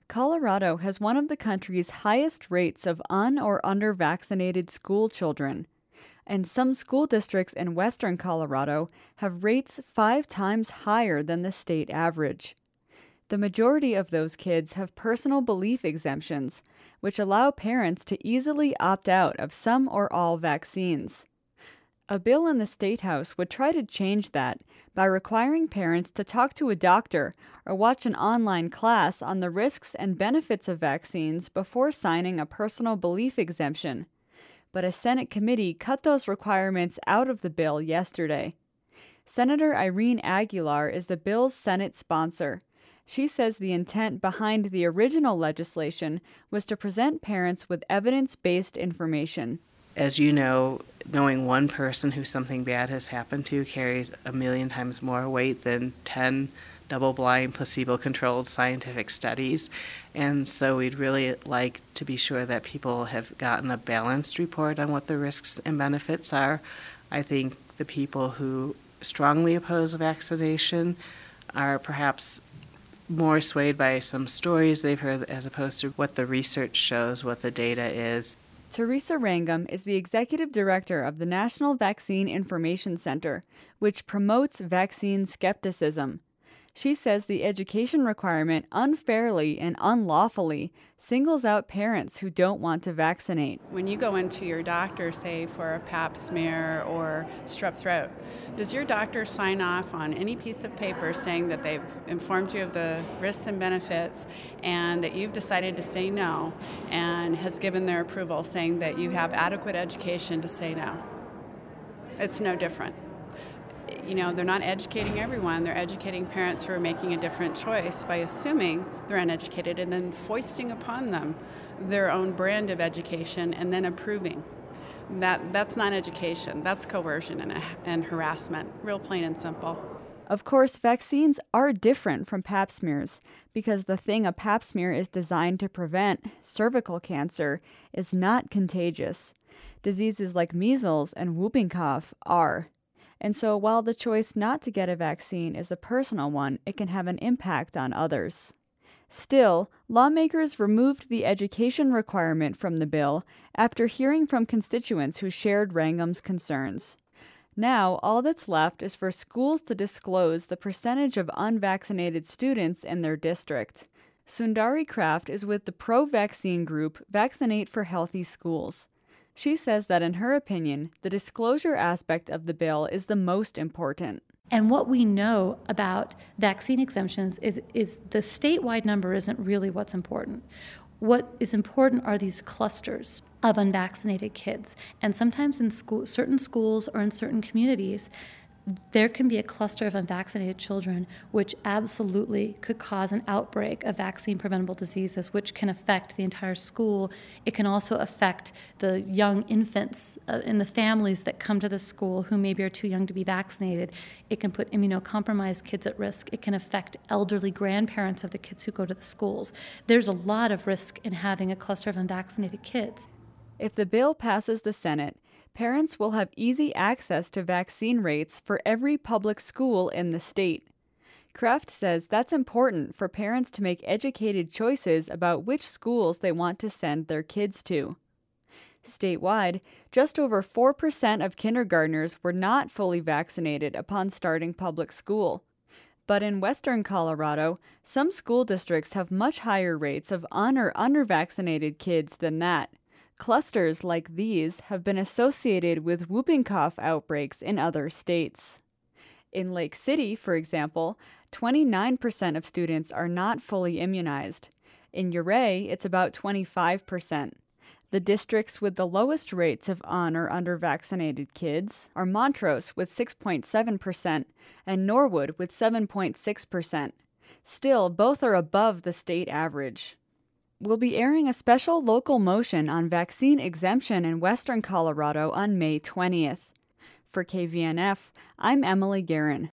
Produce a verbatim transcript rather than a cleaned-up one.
Colorado has one of the country's highest rates of un- or under-vaccinated school children, and some school districts in western Colorado have rates five times higher than the state average. The majority of those kids have personal belief exemptions, which allow parents to easily opt out of some or all vaccines. A bill in the State House would try to change that by requiring parents to talk to a doctor or watch an online class on the risks and benefits of vaccines before signing a personal belief exemption. But a Senate committee cut those requirements out of the bill yesterday. Senator Irene Aguilar is the bill's Senate sponsor. She says the intent behind the original legislation was to present parents with evidence-based information. As you know, knowing one person who something bad has happened to carries a million times more weight than ten double-blind, placebo-controlled scientific studies. And so we'd really like to be sure that people have gotten a balanced report on what the risks and benefits are. I think the people who strongly oppose vaccination are perhaps more swayed by some stories they've heard as opposed to what the research shows, what the data is. Teresa Rangam is the executive director of the National Vaccine Information Center, which promotes vaccine skepticism. She says the education requirement unfairly and unlawfully singles out parents who don't want to vaccinate. When you go into your doctor, say for a pap smear or strep throat, does your doctor sign off on any piece of paper saying that they've informed you of the risks and benefits and that you've decided to say no, and has given their approval saying that you have adequate education to say no? It's no different. You know, they're not educating everyone. They're educating parents who are making a different choice by assuming they're uneducated and then foisting upon them their own brand of education and then approving. That that's not education. That's coercion and, and harassment, real plain and simple. Of course, vaccines are different from pap smears because the thing a pap smear is designed to prevent, cervical cancer, is not contagious. Diseases like measles and whooping cough are. And so while the choice not to get a vaccine is a personal one, it can have an impact on others. Still, lawmakers removed the education requirement from the bill after hearing from constituents who shared Rangam's concerns. Now, all that's left is for schools to disclose the percentage of unvaccinated students in their district. Sundari Kraft is with the pro-vaccine group Vaccinate for Healthy Schools. She says that, in her opinion, the disclosure aspect of the bill is the most important. And what we know about vaccine exemptions is, is the statewide number isn't really what's important. What is important are these clusters of unvaccinated kids. And sometimes in school, certain schools or in certain communities, there can be a cluster of unvaccinated children which absolutely could cause an outbreak of vaccine-preventable diseases, which can affect the entire school. It can also affect the young infants uh, in the families that come to the school who maybe are too young to be vaccinated. It can put immunocompromised kids at risk. It can affect elderly grandparents of the kids who go to the schools. There's a lot of risk in having a cluster of unvaccinated kids. If the bill passes the Senate, parents will have easy access to vaccine rates for every public school in the state. Kraft says that's important for parents to make educated choices about which schools they want to send their kids to. Statewide, just over four percent of kindergartners were not fully vaccinated upon starting public school. But in western Colorado, some school districts have much higher rates of un- or under-vaccinated kids than that. Clusters like these have been associated with whooping cough outbreaks in other states. In Lake City, for example, twenty-nine percent of students are not fully immunized. In Ouray, it's about twenty-five percent. The districts with the lowest rates of un- or under-vaccinated kids are Montrose with six point seven percent and Norwood with seven point six percent. Still, both are above the state average. We'll be airing a special local motion on vaccine exemption in western Colorado on May twentieth. For K V N F, I'm Emily Guerin.